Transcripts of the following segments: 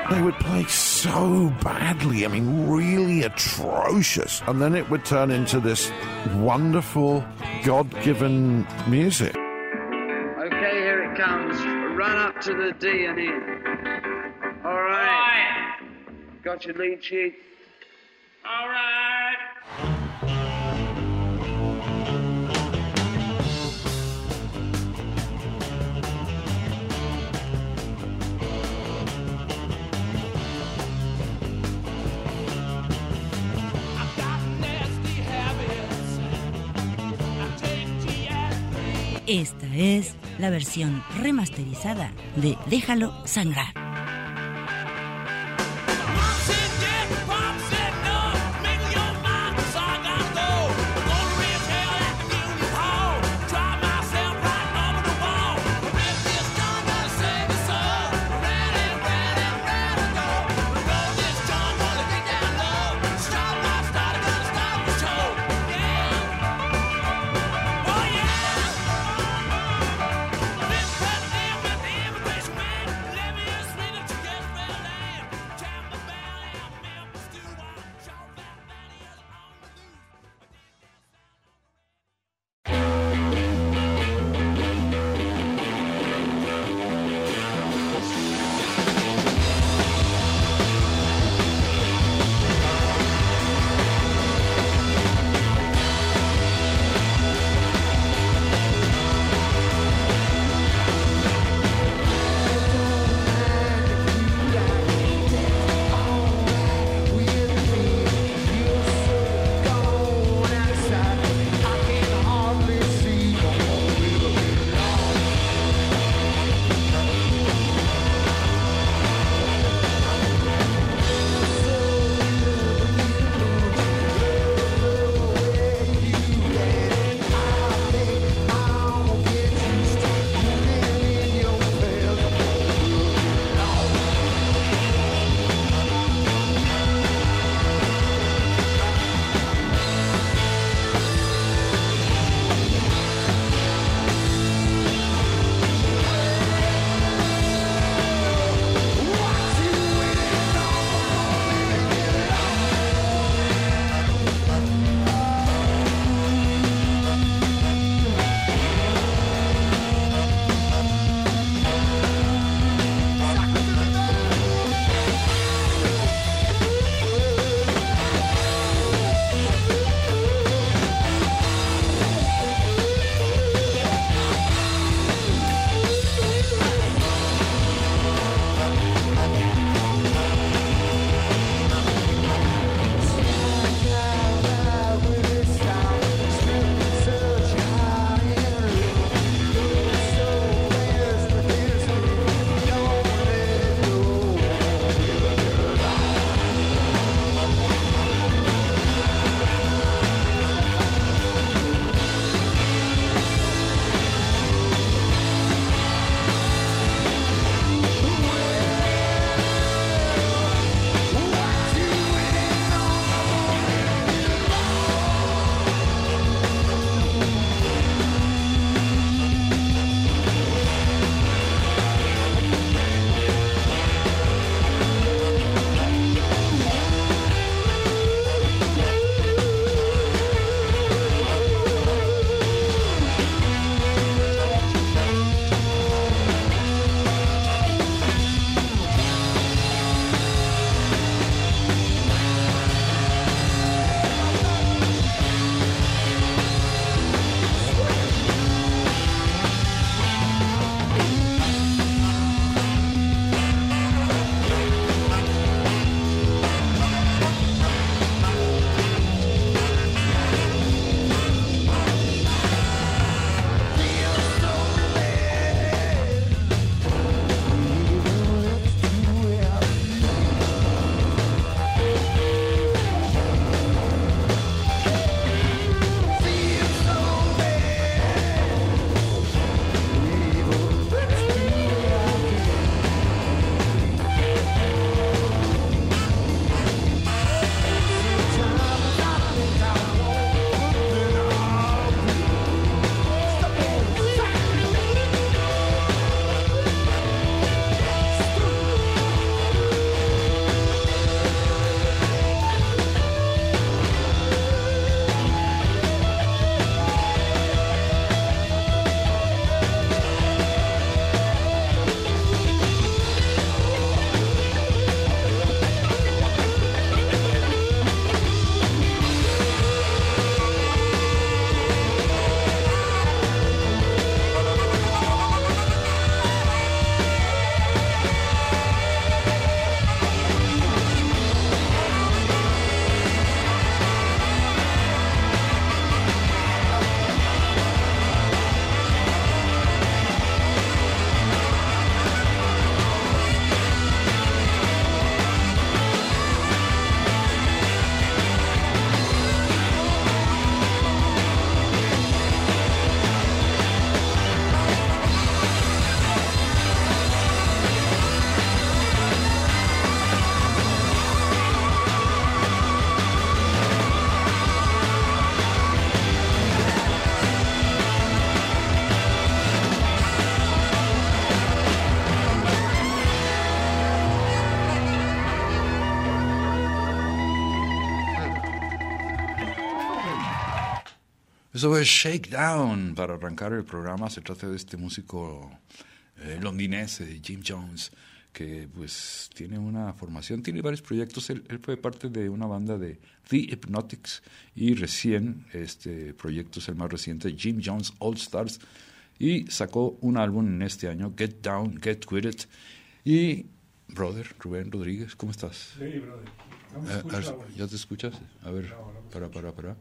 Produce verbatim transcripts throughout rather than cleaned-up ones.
They would play so badly, I mean, really atrocious. And then it would turn into this wonderful, God-given music. Okay, here it comes. Run up to the D and in. All right. Got your lead sheet? All right. Esta es la versión remasterizada de Déjalo Sangrar. Eso es Shakedown para arrancar el programa. Se trata de este músico eh, londinense, Jim Jones, que pues tiene una formación, tiene varios proyectos. Él, él fue parte de una banda de The Hypnotics y recién, este proyecto es el más reciente, Jim Jones All Stars, y sacó un álbum en este año, Get Down, Get With It. Y, brother, Rubén Rodríguez, ¿cómo estás? Sí, brother. No me Eh, escucha, a ver, ¿ya te escuchas? A ver, No, no me para, para, para.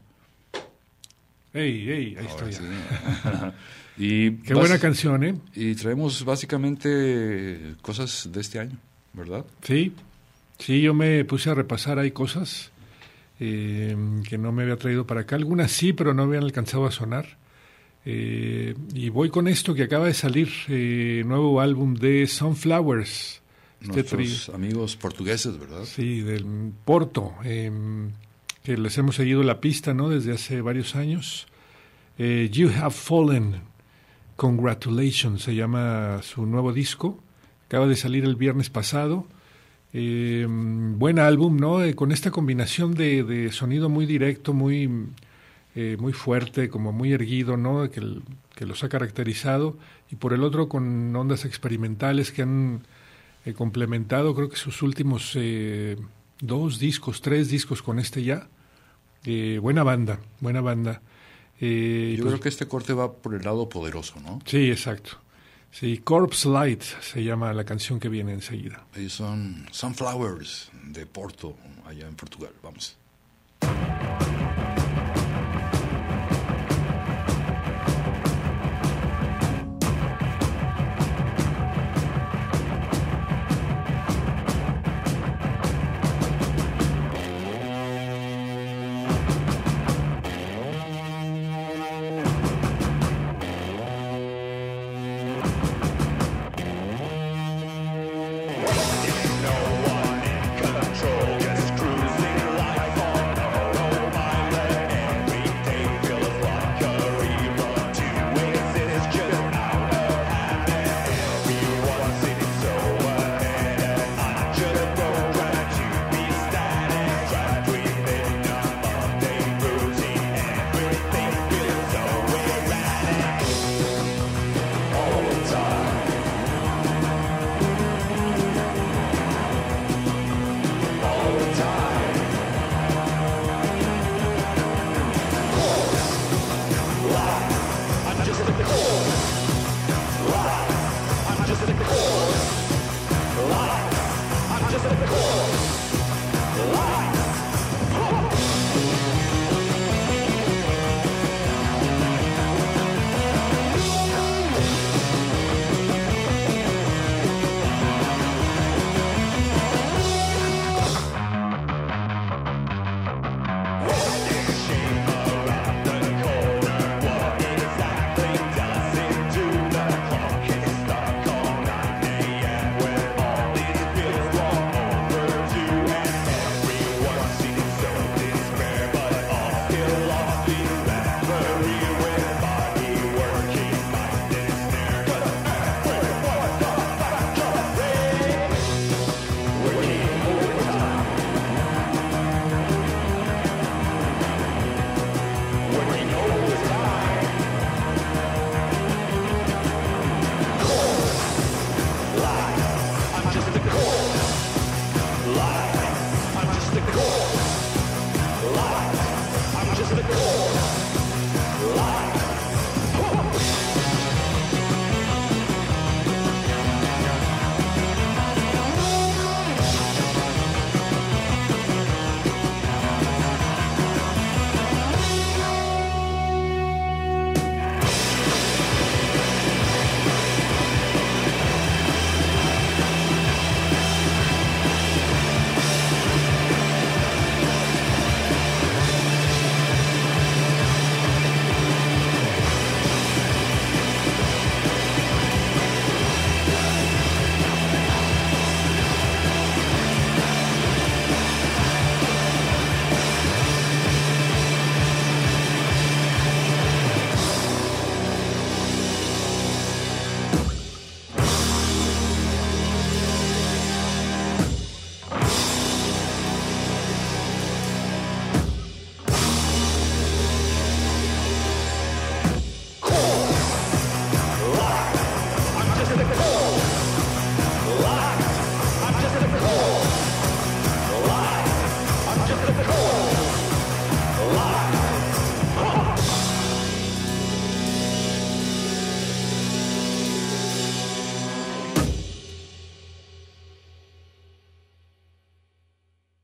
Ey, ey, ahí Ahora estoy. sí. y Qué bas- buena canción, ¿eh? Y traemos básicamente cosas de este año, ¿verdad? Sí, sí, yo me puse a repasar, hay cosas eh, que no me había traído para acá. Algunas sí, pero no habían alcanzado a sonar. Eh, y voy con esto que acaba de salir, eh, nuevo álbum de Sunflowers. Este Nuestros trío. amigos portugueses, ¿verdad? Sí, del Porto, eh, que les hemos seguido la pista, ¿no? Desde hace varios años. Eh, You Have Fallen, Congratulations, se llama su nuevo disco. Acaba de salir el viernes pasado. Eh, buen álbum, ¿no? Eh, con esta combinación de, de sonido muy directo, muy, eh, muy fuerte, como muy erguido, ¿no? Que, el- que los ha caracterizado. Y por el otro con ondas experimentales que han eh, complementado, creo que sus últimos eh, dos discos, tres discos con este ya. Eh, buena banda, buena banda. Eh, Yo pues, creo que este corte va por el lado poderoso, ¿no? sí, exacto. Sí, Corpse Light se llama la canción que viene enseguida. Ellos son Sunflowers de Porto, allá en Portugal. Vamos. No one in control, just cruising life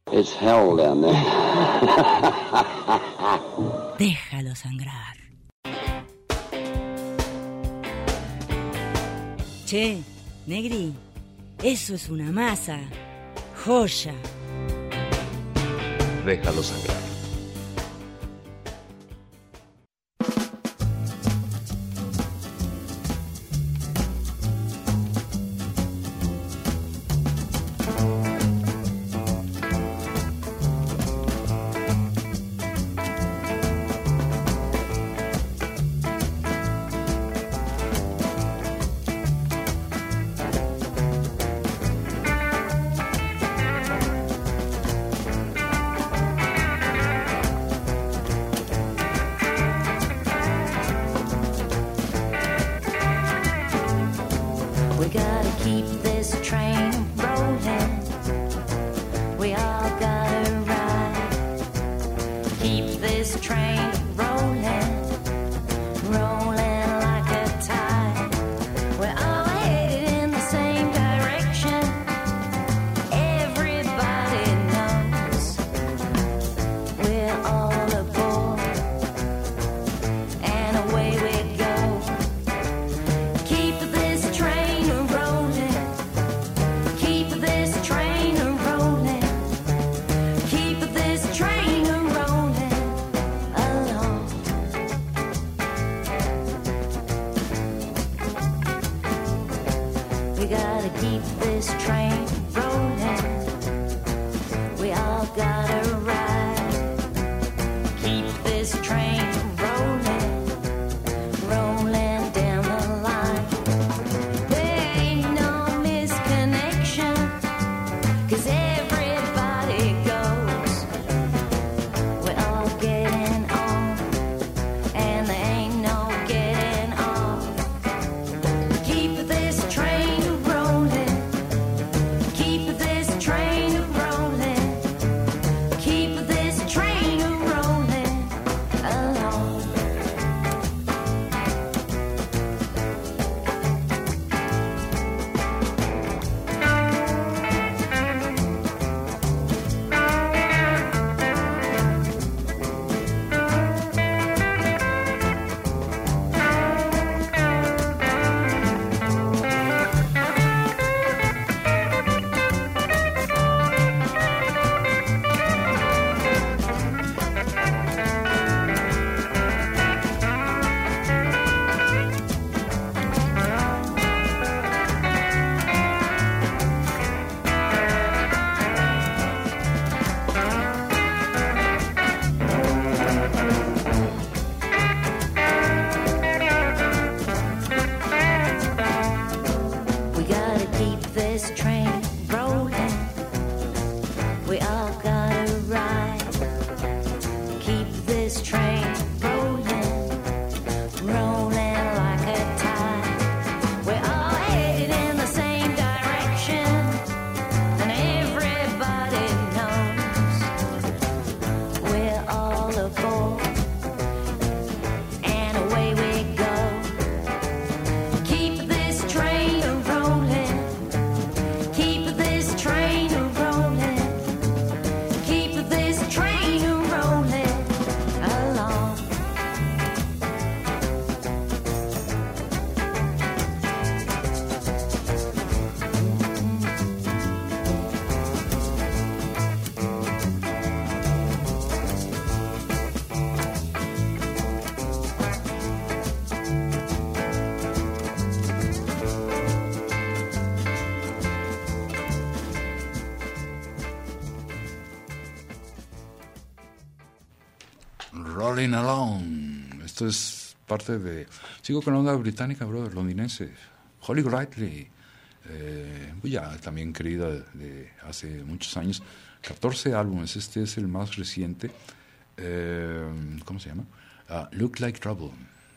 It's hell down there. Déjalo sangrar. Che, Negri, eso es una masa. Joya. Déjalo sangrar. Rolling Alone. Esto es parte de... Sigo con la onda británica, brother, londinense. Holly Golightly, eh, ya también querida de, de hace muchos años. catorce álbumes, este es el más reciente. Eh, ¿Cómo se llama? Uh, Look Like Trouble.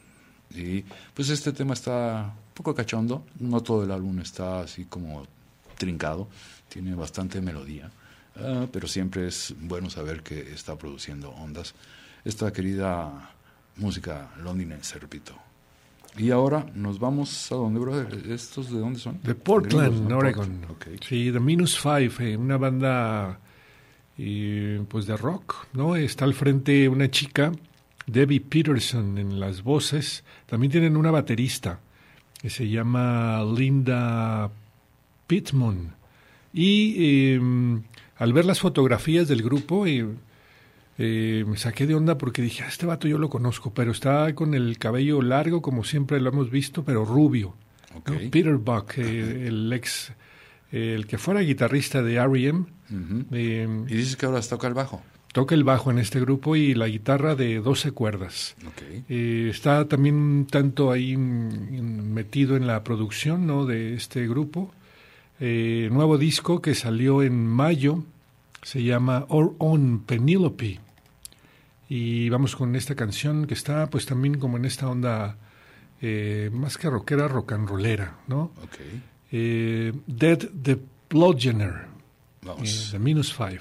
Y pues este tema está un poco cachondo. No todo el álbum está así como trincado. Tiene bastante melodía. Uh, pero siempre es bueno saber que está produciendo ondas esta querida música londinense, repito. Y ahora nos vamos a dónde, brother. ¿Estos de dónde son? De Portland, Gringos, ¿no? Oregon. Okay. Sí, The Minus Five, eh, una banda y, pues de rock, ¿no? Está al frente una chica, Debbie Peterson, en las voces. También tienen una baterista que se llama Linda Pittman. Y eh, al ver las fotografías del grupo, eh, eh, me saqué de onda porque dije, ah, este vato yo lo conozco, pero está con el cabello largo, como siempre lo hemos visto, pero rubio. Okay. ¿No? Peter Buck, eh, el ex, eh, el que fuera guitarrista de R E M. Uh-huh. eh, y dices que ahora toca el bajo. Toca el bajo en este grupo y la guitarra de doce cuerdas. Okay. Eh, está también un tanto ahí m- metido en la producción, ¿no?, de este grupo. Eh, nuevo disco que salió en mayo, se llama Our Own Penelope. Y vamos con esta canción que está pues también como en esta onda eh, más que rockera, rock and rollera, ¿no? Okay. Eh, Dead the Bludgeoner, Vamos. eh, de Minus Five.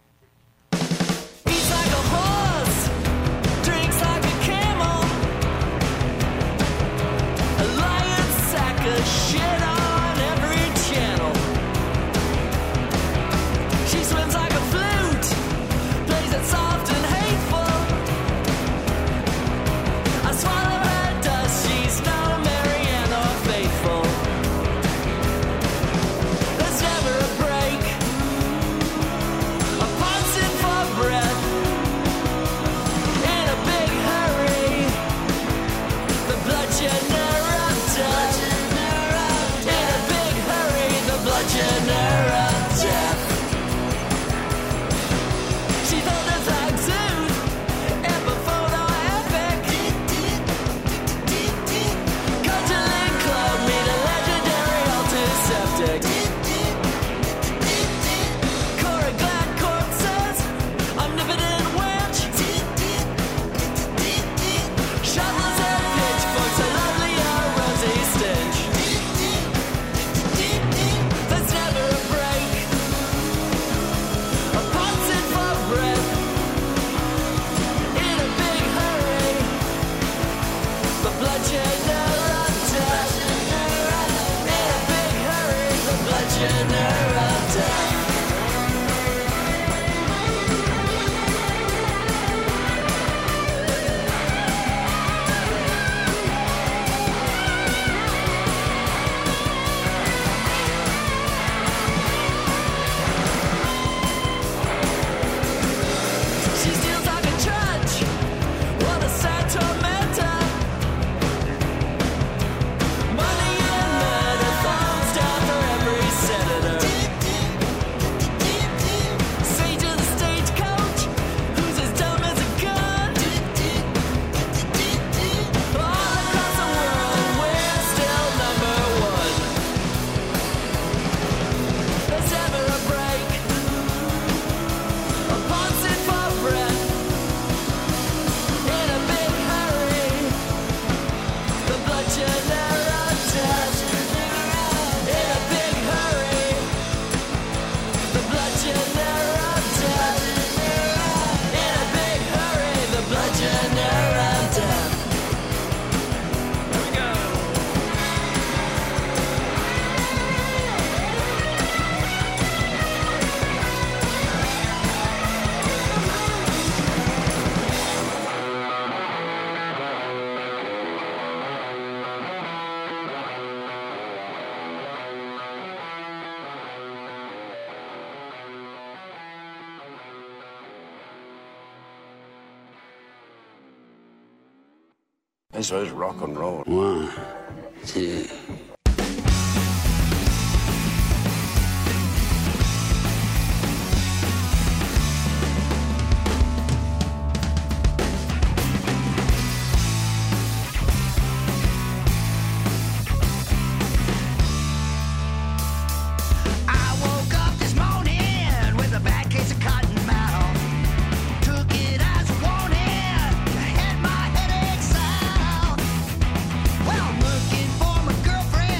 Eso es rock and roll. One, two. Well, I'm looking for my girlfriend.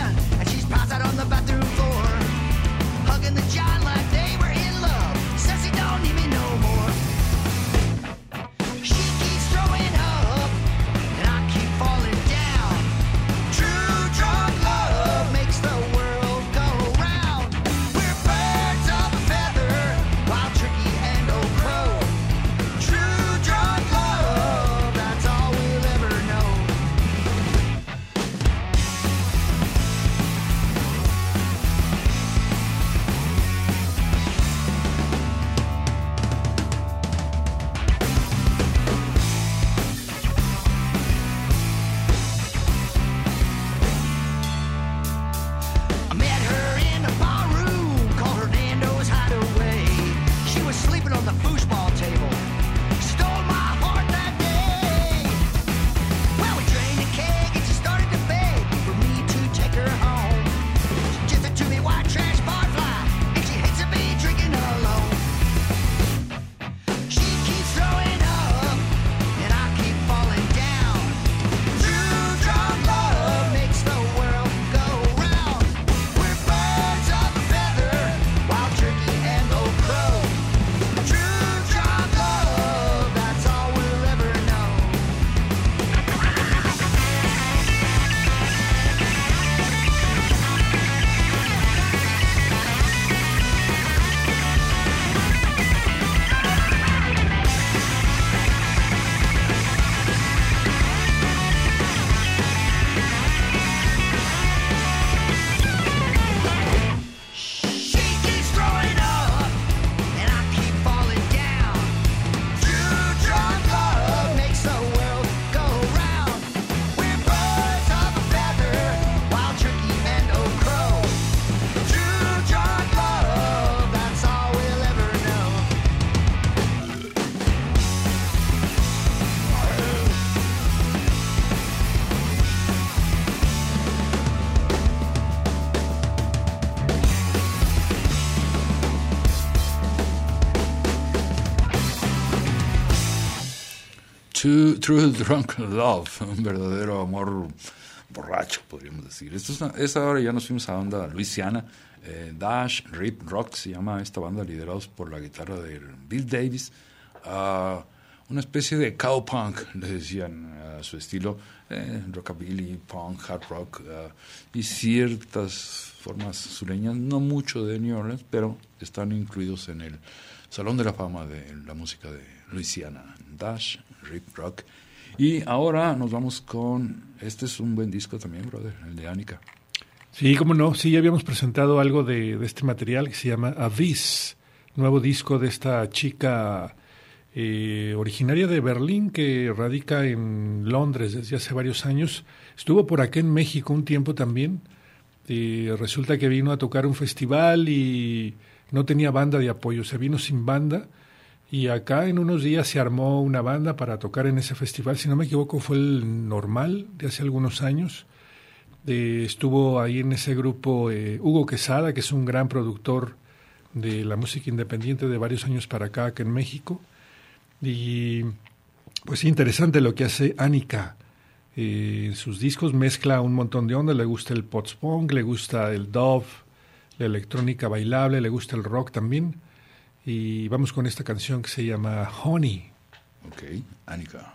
True, True Drunk Love, un verdadero amor borracho, podríamos decir. Esto es una, esta hora ya nos fuimos a onda Luisiana. Eh, Dash Rip Rock se llama esta banda, liderados por la guitarra de Bill Davis. Uh, una especie de cowpunk, le decían a su estilo, eh, rockabilly, punk, hard rock, uh, y ciertas formas sureñas, no mucho de New Orleans, pero están incluidos en el Salón de la Fama de la música de Luisiana. Dash Rip Rock. Y ahora nos vamos con, este es un buen disco también, brother, el de Annika. Sí, cómo no, sí, ya habíamos presentado algo de, de este material que se llama Avis, nuevo disco de esta chica eh, originaria de Berlín que radica en Londres desde hace varios años. Estuvo por acá en México un tiempo también. Eh, resulta que vino a tocar un festival y no tenía banda de apoyo, se vino sin banda. Y acá en unos días se armó una banda para tocar en ese festival. Si no me equivoco, fue el Normal de hace algunos años. Eh, estuvo ahí en ese grupo eh, Hugo Quesada, que es un gran productor de la música independiente de varios años para acá, acá en México. Y pues interesante lo que hace Annika. Eh, en sus discos mezcla un montón de ondas. Le gusta el post-punk, le gusta el dub, la electrónica bailable, le gusta el rock también. Y vamos con esta canción que se llama Honey. Ok, Annika.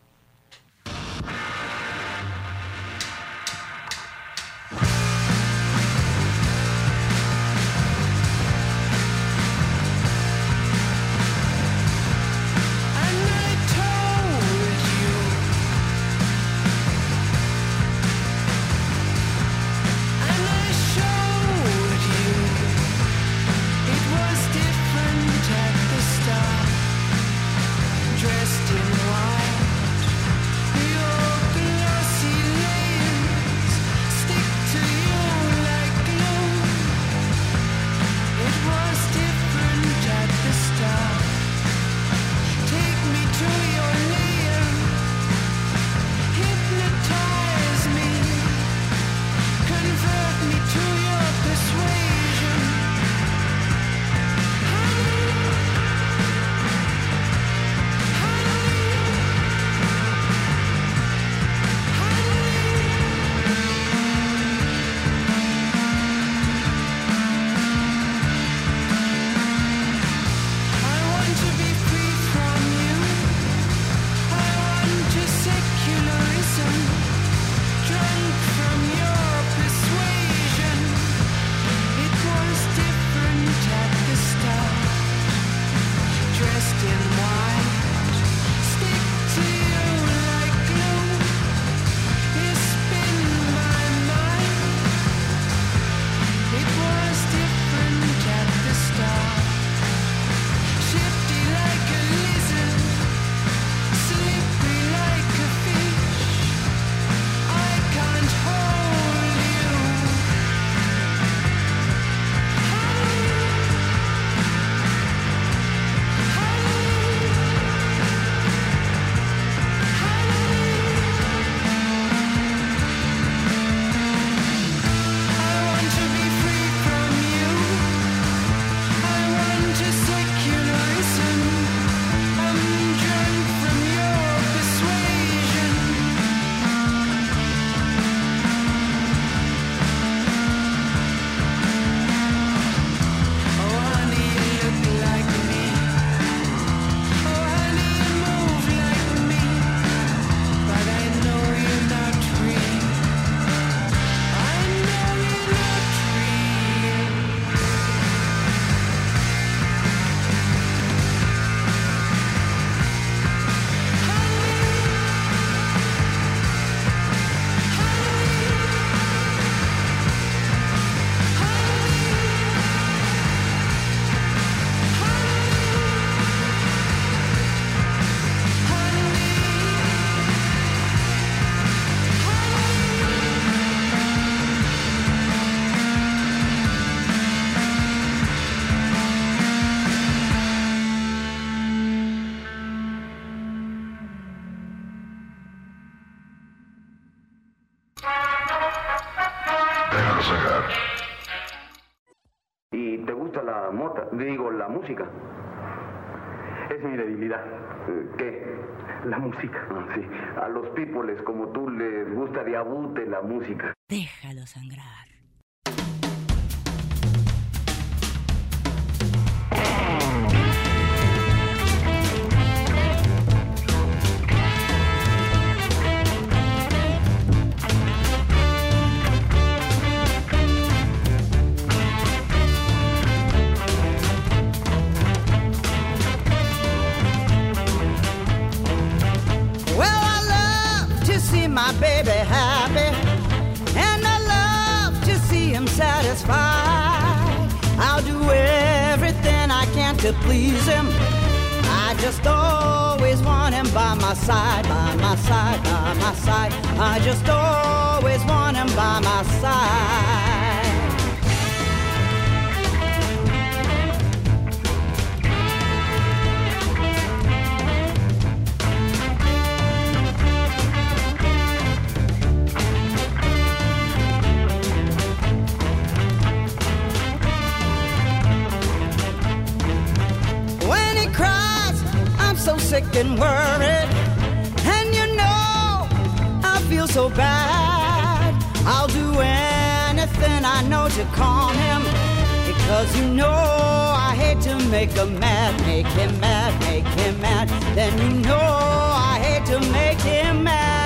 Dressed in ¿Y te gusta la mota? Digo, la música. es mi debilidad. ¿Qué? La música. Ah, sí. A los pípoles como tú les gusta de abute la música. Déjalo sangrar. My baby happy, and I love to see him satisfied. I'll do everything I can to please him. I just always want him by my side, by my side, by my side. I just always want him by my side. So sick and worried, and you know I feel so bad. I'll do anything I know to calm him, because you know I hate to make him mad, make him mad, make him mad. Then you know I hate to make him mad.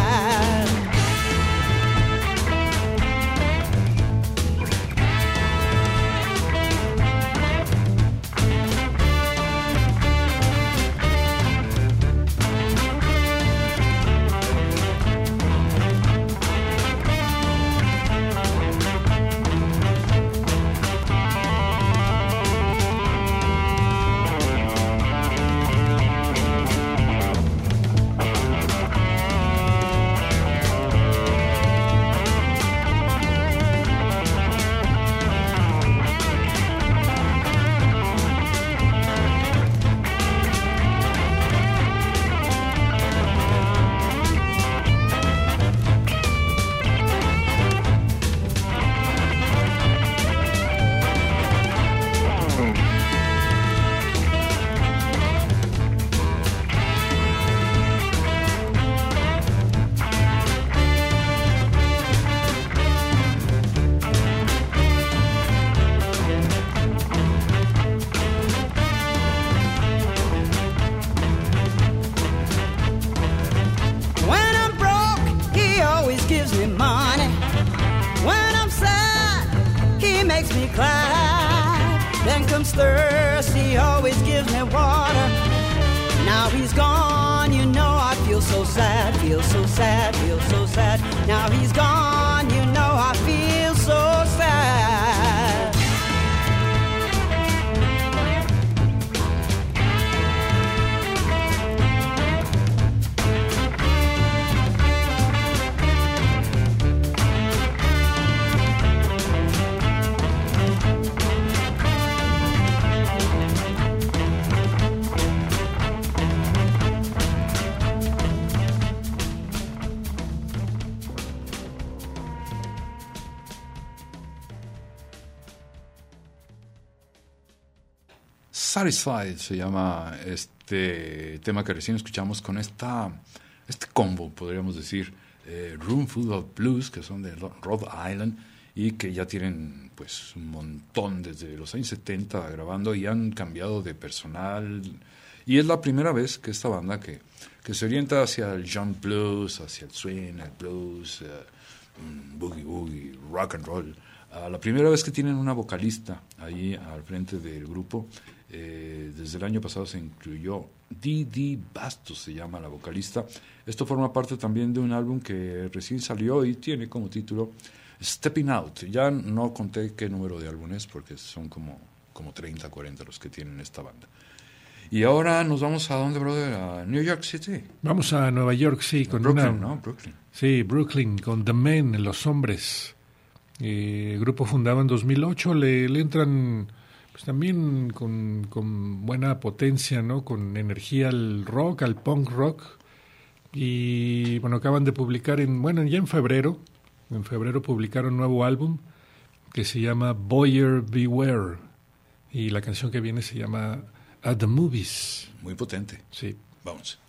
Thirsty, always gives me water. Now he's gone, you know I feel so sad, feel so sad, feel so sad. Now he's gone, you know I feel so sad. Satisfied se llama este tema que recién escuchamos con esta este combo, podríamos decir, eh, Room Full of Blues, que son de Rhode Island y que ya tienen pues un montón desde los años setenta grabando y han cambiado de personal, y es la primera vez que esta banda que, que se orienta hacia el jump blues, hacia el swing, el blues, uh, boogie woogie, rock and roll. Uh, la primera vez que tienen una vocalista ahí al frente del grupo. Eh, desde el año pasado se incluyó Dee Dee Bastos, se llama la vocalista. Esto forma parte también de un álbum que recién salió y tiene como título Stepping Out. Ya no conté qué número de álbum es, porque son como, como treinta, cuarenta los que tienen esta banda. Y ahora nos vamos a dónde, brother, a New York City. Vamos a Nueva York, sí, con Brooklyn, una, ¿no? Brooklyn. Sí, Brooklyn, con The Men, Los Hombres. Eh, grupo fundado en dos mil ocho, le, le entran pues también con, con buena potencia, ¿no? Con energía al rock, al punk rock. Y bueno, acaban de publicar en, bueno, ya en febrero, en febrero publicaron un nuevo álbum que se llama Buyer Beware, y la canción que viene se llama at the Movies. Muy potente. Sí. Vamos.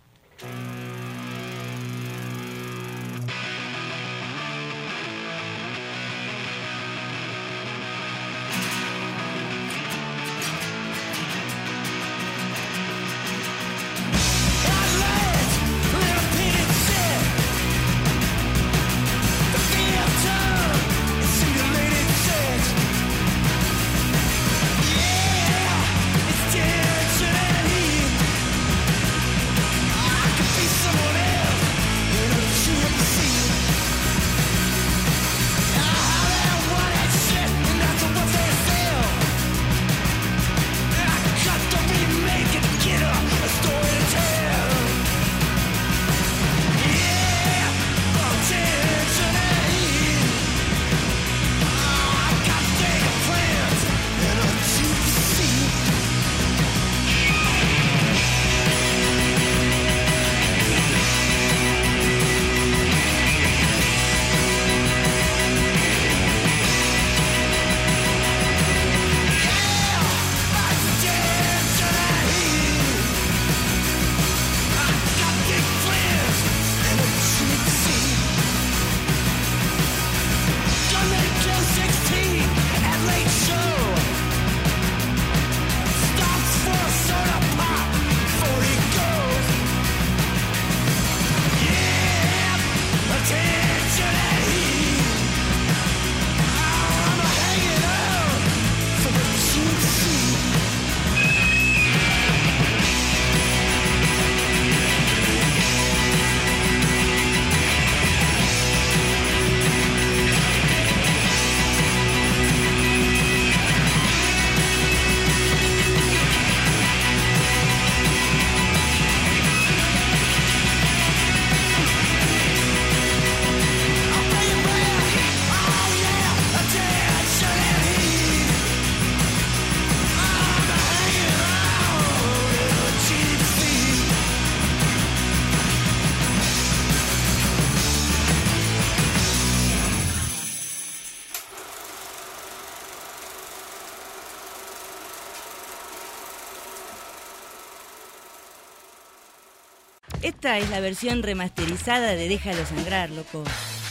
Esta es la versión remasterizada de Déjalo Sangrar, loco.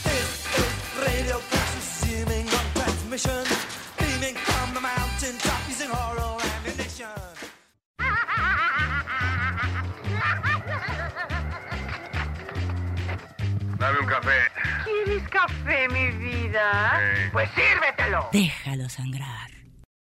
Dame un café. ¿Quieres café, mi vida? Sí. Pues sírvetelo. Déjalo sangrar.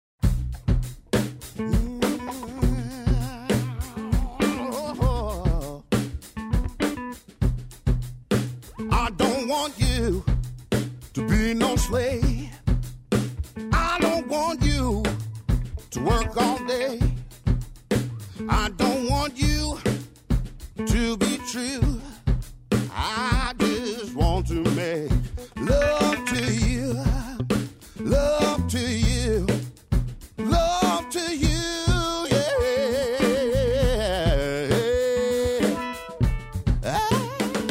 I don't want you to be no slave. I don't want you to work all day. I don't want you to be true. I just want to make love to you, love to you, love to you, yeah. Ah.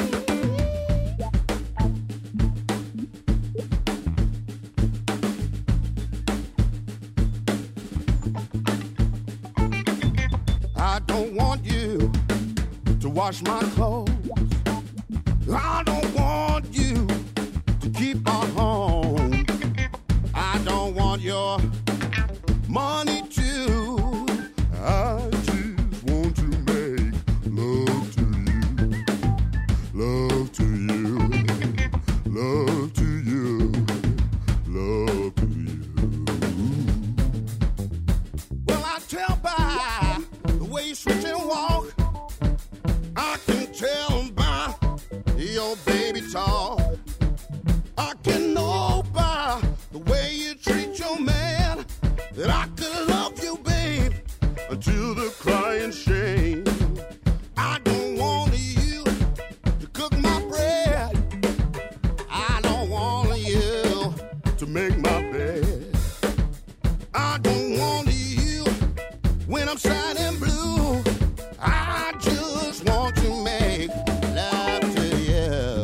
I don't want you to wash my clothes. I don't want you to keep our home. I don't want your money too. I just want to make love to you, love to you, love to you, love to you. Well, I tell by the way you switch and walk, I can tell by your baby talk. I can know by the way you treat your man that I could love you, babe, until the crying shame. I don't want you to cook my bread. I don't want you to make my bed. I don't want you when I'm sad and blue. I just want to make love to you.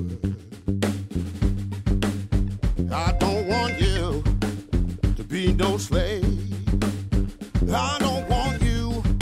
I don't want you to be no slave. I don't want you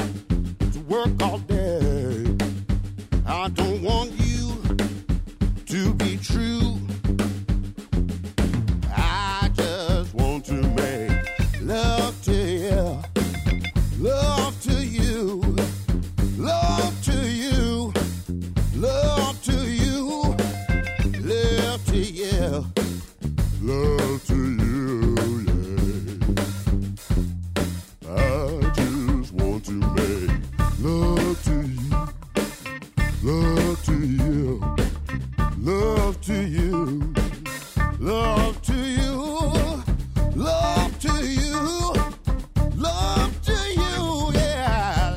to you, love to you, love to you, love to you, love to you, love to you, yeah. I just want to make love to you, love to you, love to you, love to you, love to you, love to you, yeah.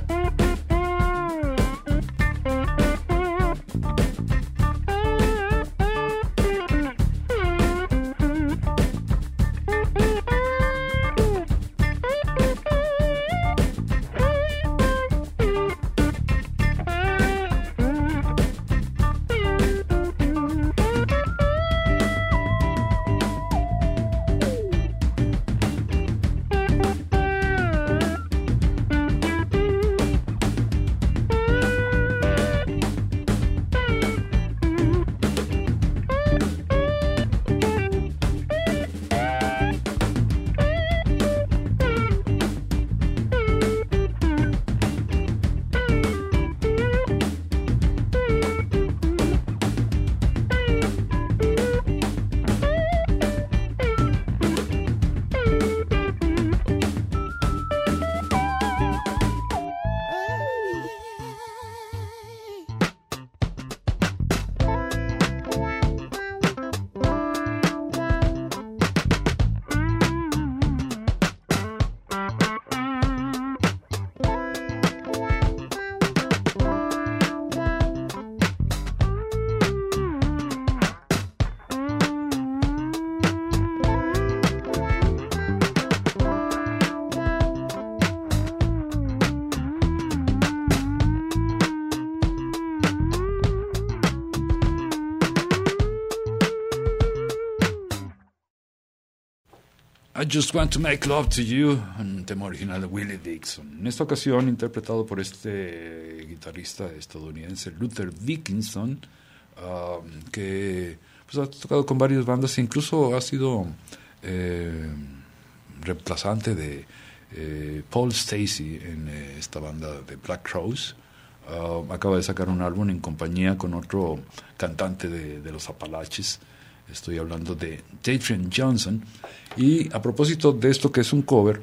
I Just Want to Make Love to You, un tema original de Willie Dixon. En esta ocasión interpretado por este guitarrista estadounidense Luther Dickinson, uh, que pues, ha tocado con varias bandas e incluso ha sido eh, reemplazante de eh, Paul Stacey en eh, esta banda de Black Crowes. Uh, acaba de sacar un álbum en compañía con otro cantante de, de los Apalaches. Estoy hablando de Detrian Johnson. Y a propósito de esto que es un cover,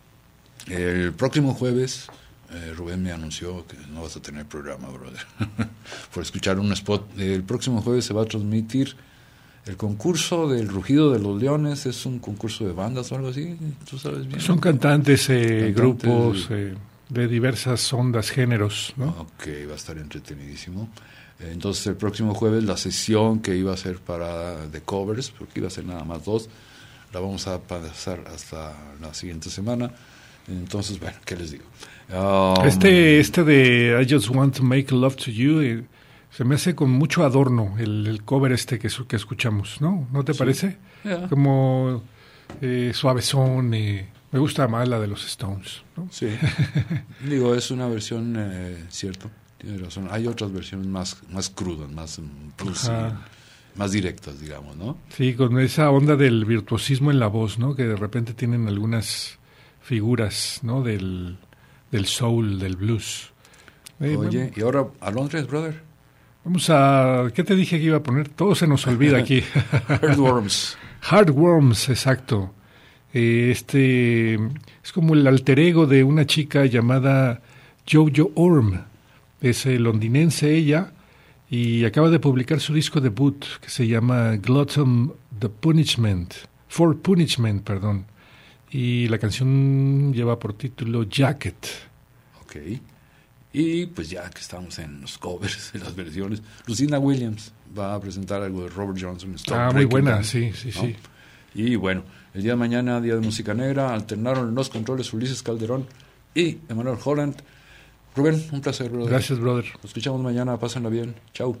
el próximo jueves eh, Rubén me anunció que no vas a tener programa, brother, por escuchar un spot. El próximo jueves se va a transmitir el concurso del Rugido de los Leones. Es un concurso de bandas o algo así, ¿tú sabes bien? Son cantantes, eh, cantantes grupos eh, de diversas ondas, géneros, ¿no? Ok, va a estar entretenidísimo. Entonces el próximo jueves la sesión que iba a ser para de covers, porque iba a ser nada más dos, la vamos a pasar hasta la siguiente semana. Entonces, bueno, ¿qué les digo? Um, este este de I Just Want to Make Love to You eh, se me hace con mucho adorno el, el cover este que, que escuchamos, ¿no? ¿No te sí. parece? Yeah. Como eh, suavezón, eh, me gusta más la de los Stones, ¿no? Sí. Digo, es una versión, eh, cierto, tienes razón. Hay otras versiones más, más crudas, más bluesy, más directas, digamos, ¿no? Sí, con esa onda del virtuosismo en la voz, ¿no? Que de repente tienen algunas figuras, ¿no? Del, del soul, del blues. Eh, Oye, bueno, ¿y ahora a Londres, brother? Vamos a... ¿Qué te dije que iba a poner? Todo se nos olvida aquí. Heartworms. Heartworms, exacto. Eh, este es como el alter ego de una chica llamada Jojo Orm. Es eh, londinense ella, y acaba de publicar su disco debut que se llama Glutton the Punishment, For Punishment, perdón. Y la canción lleva por título Jacket. Ok. Y pues ya que estamos en los covers, en las versiones, Lucinda Williams va a presentar algo de Robert Johnson. Ah, muy buena, sí, sí, ¿no? sí. Y bueno, el día de mañana, Día de Música Negra, alternaron en los controles Ulises Calderón y Emanuel Holland. Rubén, un placer, brother. Gracias, brother. Nos escuchamos mañana, pásenla bien. Chau.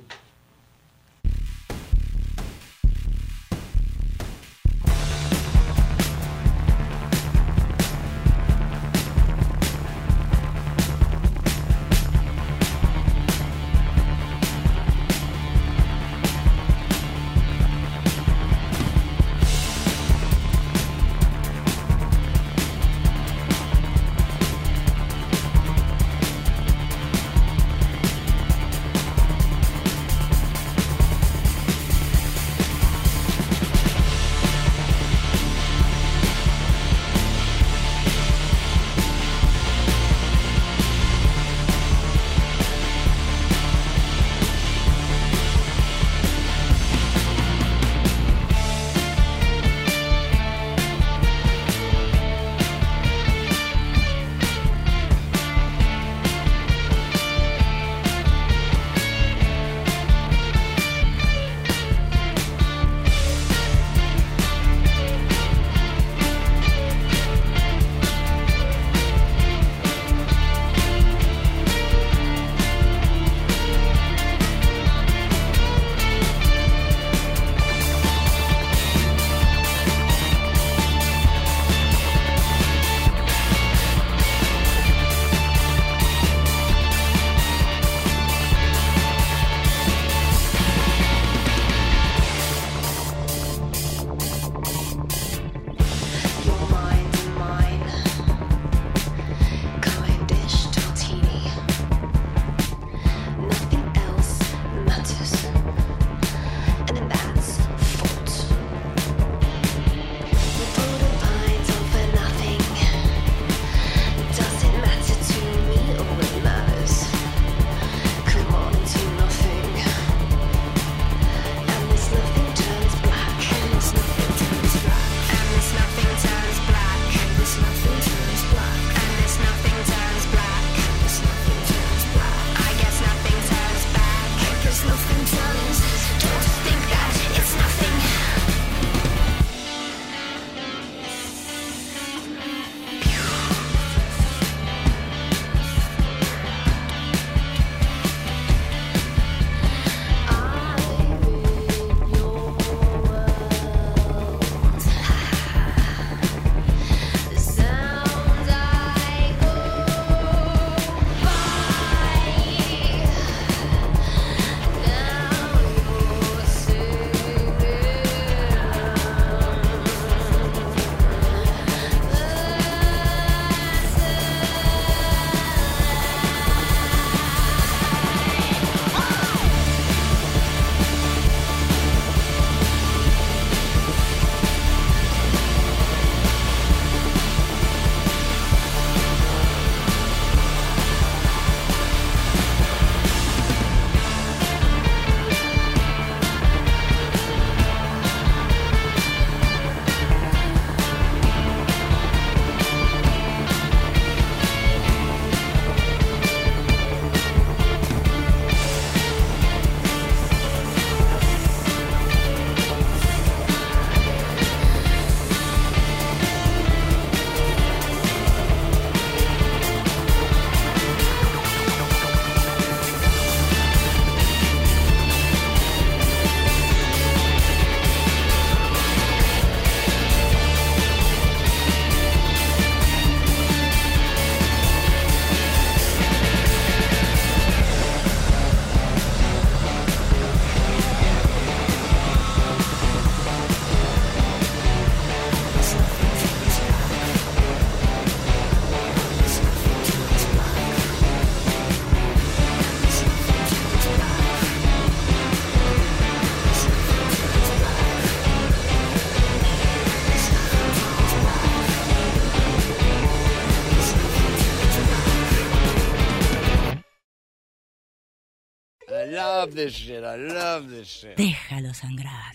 love this shit. I love this shit. Déjalo sangrar.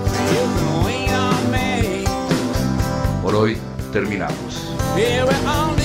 Por hoy terminamos. Here we are.